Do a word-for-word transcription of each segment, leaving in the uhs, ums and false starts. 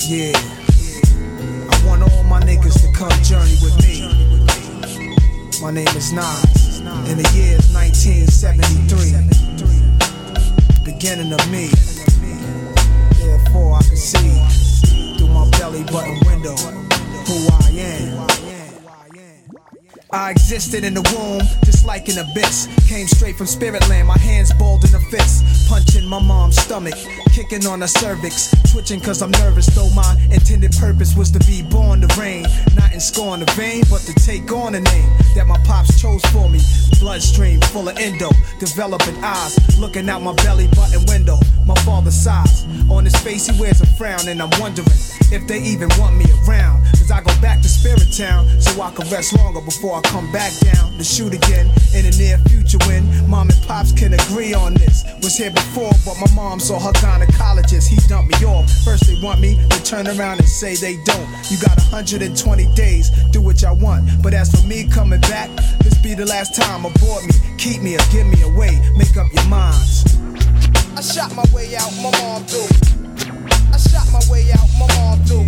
Yeah, I want all my niggas to come journey with me. My name is Nas, and the year is nineteen seventy-three. Beginning of me. Therefore I can see through my belly button window who I am. I existed in the womb, just like an abyss. Came straight from spirit land, my hands balled in a fist. Punching my mom's stomach, kicking on her cervix. Twitching cause I'm nervous, though my intended purpose was to be born to reign. Not in scorn the vein, but to take on a name that my pops chose for me. Bloodstream full of endo, developing eyes, looking out my belly button window. My father's size, on his face he wears a frown, and I'm wondering if they even want me around. Cause I go back to Spirit Town, so I can rest longer before I come back down to shoot again in the near future when mom and pops can agree on this. Was here before, but my mom saw her gynecologist, he dumped me off. First they want me to turn around and say they don't. You got one hundred twenty days, do what y'all want. But as for me coming back, this be the last time. Abort me, keep me or give me away, make up your minds. I shot my way out, my mom through. I shot my way out, my mom through.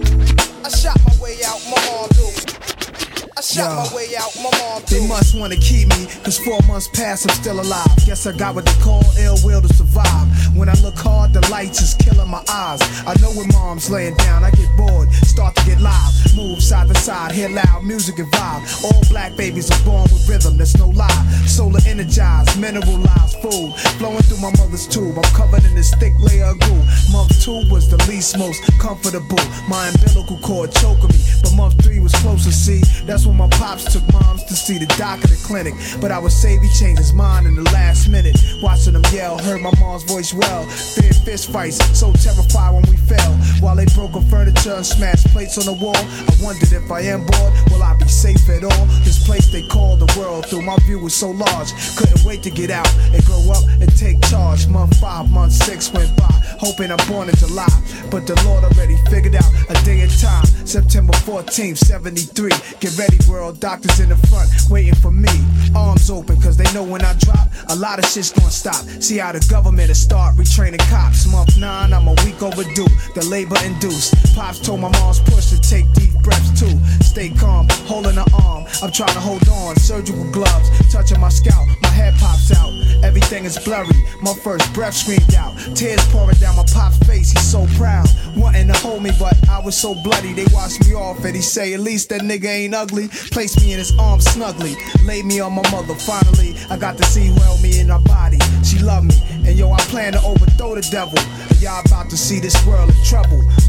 I shot my way out, my mom through. I shot Yo, my way out, my mom through. They must wanna keep me, cause four months past I'm still alive. Guess I got what they call ill will to survive. When I look hard, the lights is killing my eyes. I know when mom's laying down, I get bored, start to get live. Move side to side, hear loud music and vibe. All black babies are born with rhythm, that's no lie. Solar energized, mineralized food flowing through my mother's tube. I'm covered in this thick layer of goo. Month two was the least most comfortable. My umbilical cord choking me, but month three was closer, see. That's when my pops took moms to see the doc at the clinic. But I was saved, he changed his mind in the last minute. Watching them yell, heard my mom's voice well. Feared fist fights, so terrified when we fell. While they broke up furniture and smashed plates on the wall, I wondered if I am bored, will I be safe at all? This place they call the world through my view was so large. Couldn't wait to get out and grow up and take charge. Month five, month six went by, hoping I'm born in July. But the Lord already figured out a day and time. September fourteenth, seventy-three. Get ready, world, doctors in the front waiting for me. Arms open, cause they know when I drop, a lot of shit's gonna stop. See how the government will start retraining cops. Month nine, I'm a week overdue, the labor induced. Pops told my mom's push to take deep breaths too. Stay calm, holding her arm, I'm trying to hold on. Surgical gloves, touching my scalp, my head pops out. Everything is blurry, my first breath screamed out. Tears pouring down my pop's face, he's so proud. Wanting to hold me, but I was so bloody. They washed me off and he say, at least that nigga ain't ugly. Placed me in his arms snugly, laid me on my mother. Finally, I got to see who held me in her body. She loved me, and yo, I plan to overthrow the devil. And y'all about to see this world in trouble.